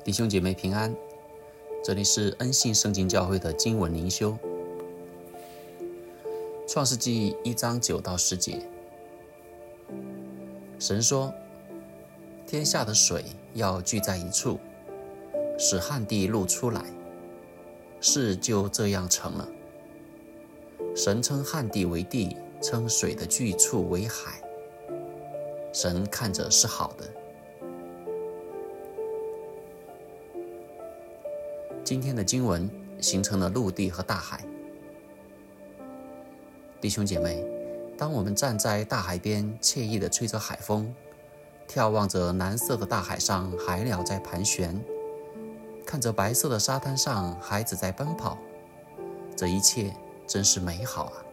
弟兄姐妹平安，这里是恩信圣经教会的经文灵修。创世纪1章9到10节，神说：天下的水要聚在一处，使旱地露出来，事就这样成了。神称旱地为地，称水的聚处为海。神看着是好的。今天的经文形成了陆地和大海。弟兄姐妹，当我们站在大海边，惬意地吹着海风，眺望着蓝色的大海上海鸟在盘旋，看着白色的沙滩上孩子在奔跑，这一切真是美好啊！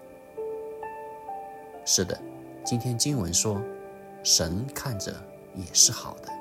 是的，今天经文说，神看着也是好的。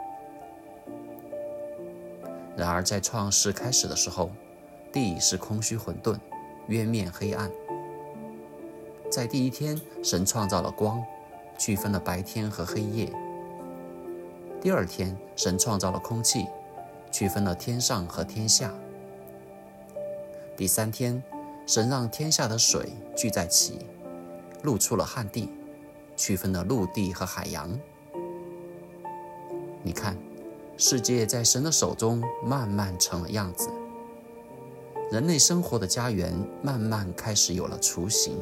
然而在创世开始的时候，地是空虚混沌，渊面黑暗。在第一天，神创造了光，区分了白天和黑夜。第二天，神创造了空气，区分了天上和天下。第三天，神让天下的水聚在一起，露出了旱地，区分了陆地和海洋。你看，世界在神的手中慢慢成了样子，人类生活的家园慢慢开始有了雏形。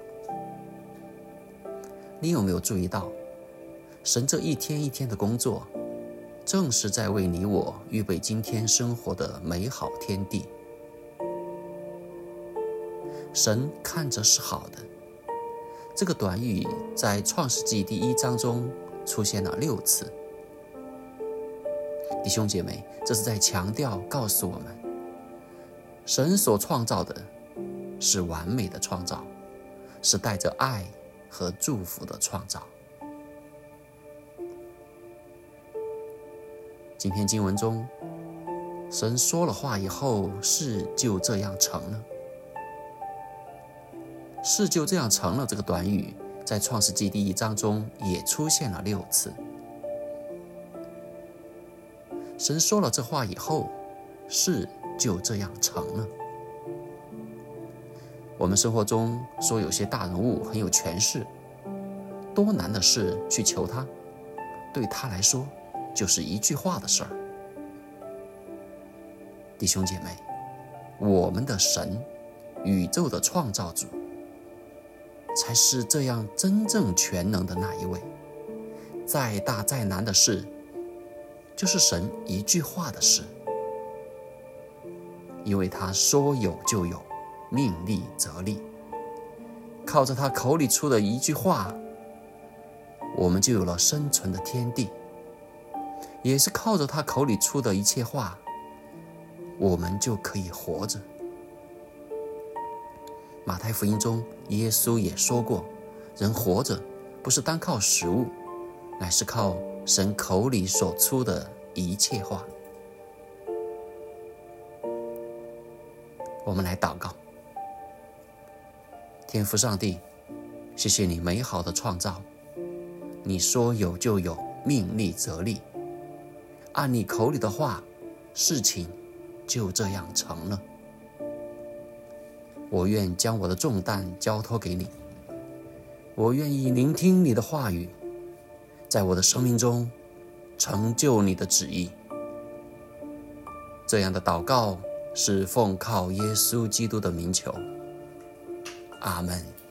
你有没有注意到，神这一天一天的工作，正是在为你我预备今天生活的美好天地。神看着是好的，这个短语在创世纪第1章中出现了6次。弟兄姐妹，这是在强调告诉我们，神所创造的是完美的创造，是带着爱和祝福的创造。今天经文中，神说了话以后，事就这样成了。事就这样成了这个短语在创世纪第1章中也出现了6次。神说了这话以后，事就这样成了。我们生活中说有些大人物很有权势，多难的事去求他，对他来说就是一句话的事儿。弟兄姐妹，我们的神，宇宙的创造主，才是这样真正全能的那一位。再大再难的事，就是神一句话的事，因为他说有就有，命立则立。靠着他口里出的一句话，我们就有了生存的天地，也是靠着他口里出的一切话，我们就可以活着。马太福音中，耶稣也说过，人活着不是单靠食物，乃是靠神口里所出的一切话。我们来祷告。天父上帝，谢谢你美好的创造，你说有就有，命立则立，按你口里的话，事情就这样成了。我愿将我的重担交托给你，我愿意聆听你的话语，在我的生命中成就你的旨意。这样的祷告是奉靠耶稣基督的名求，阿们。